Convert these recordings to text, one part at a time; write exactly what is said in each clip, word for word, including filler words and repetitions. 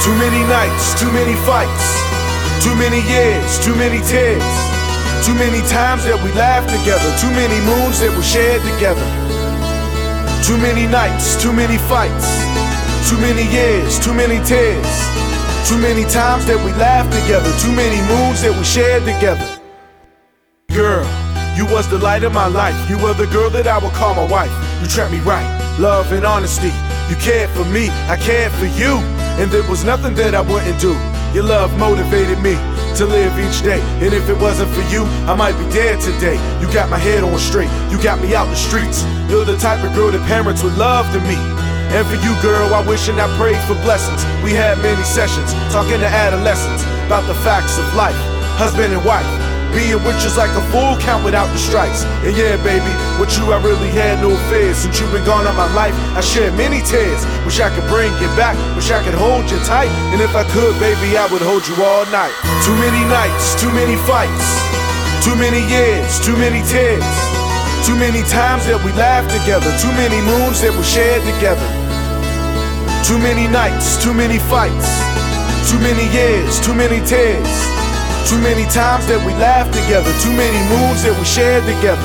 Too many nights, too many fights, too many years, too many tears, too many times that we laughed together, too many moons that we shared together. Too many nights, too many fights, too many years, too many tears, too many times that we laughed together, too many moons that we shared together. Girl, you was the light of my life. You were the girl that I would call my wife. You treated me right, love and honesty. You cared for me, I cared for you, and there was nothing that I wouldn't do. Your love motivated me to live each day, and if it wasn't for you, I might be dead today. You got my head on straight, you got me out the streets. You're the type of girl that parents would love to meet. And for you, girl, I wish and I prayed for blessings. We had many sessions, talking to adolescents about the facts of life, husband and wife. Being with you's like a full count without the strikes. And yeah, baby, with you I really had no fears. Since you've been gone out my life, I shed many tears. Wish I could bring you back, wish I could hold you tight. And if I could, baby, I would hold you all night. Too many nights, too many fights, too many years, too many tears, too many times that we laughed together, too many moons that we shared together. Too many nights, too many fights, too many years, too many tears, too many times that we laughed together, too many moons that we shared together.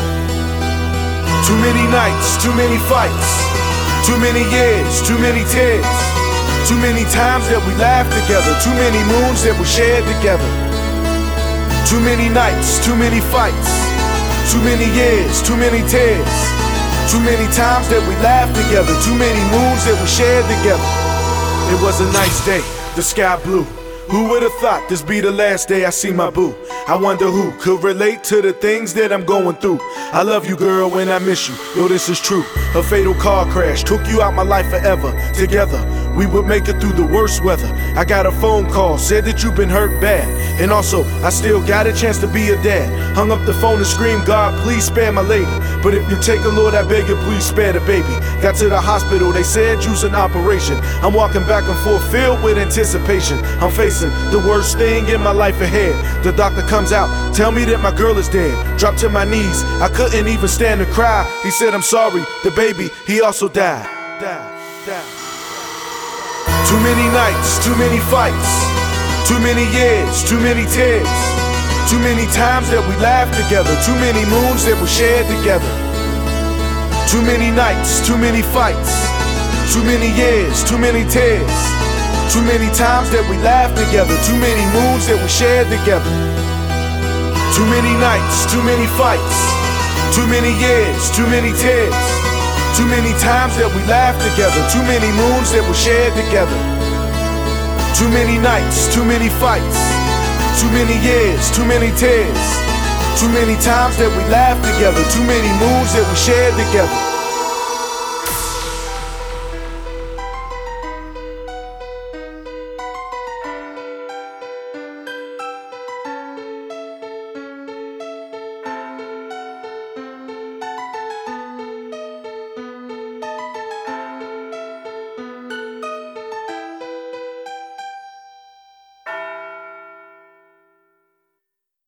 Too many nights, too many fights, too many years, too many tears, too many times that we laughed together, too many moons that we shared together. Too many nights, too many fights, too many years, too many tears, too many times that we laughed together, too many moons that we shared together. It was a nice day, the sky blue. Who would've thought this be the last day I see my boo? I wonder who could relate to the things that I'm going through. I love you, girl, and I miss you. Yo, this is true. A fatal car crash took you out my life forever. Together, we would make it through the worst weather. I got a phone call, said that you've been hurt bad. And also, I still got a chance to be a dad. Hung up the phone and screamed, God, please spare my lady. But if you take a Lord, I beg you, please spare the baby. Got to the hospital, they said use an operation. I'm walking back and forth, filled with anticipation. I'm facing the worst thing in my life ahead. The doctor comes out, tell me that my girl is dead. Dropped to my knees, I couldn't even stand to cry. He said, I'm sorry, the baby, he also died. Died, died. Too many nights, too many fights, too many years, too many tears, too many times that we laughed together, too many moons that we shared together. Too many nights, too many fights, too many years, too many tears, too many times that we laughed together, too many moons that we shared together. Too many nights, too many fights, too many years, too many tears, too many times that we laughed together, too many moons that we shared together. Too many nights, too many fights, too many years, too many tears, too many times that we laughed together, too many moons that we shared together.